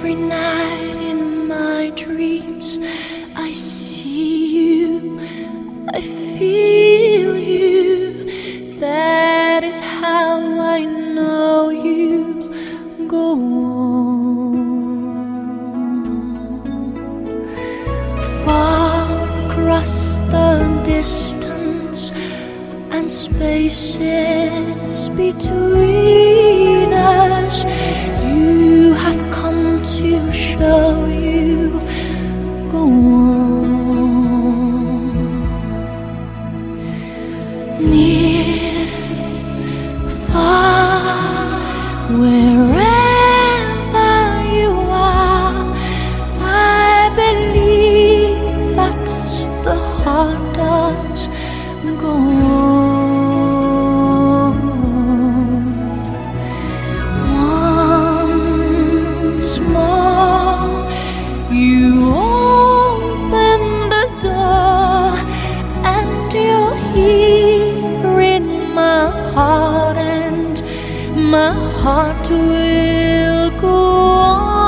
Every night in my dreams I see you, I feel you. That is how I know you. Go on. Far across the distance and spaces between us, you have come to show you. Go on. Near, far, wherever you are, I believe that the heart does. Go on. Once more you open the door, and you're here in my heart, and my heart will go on.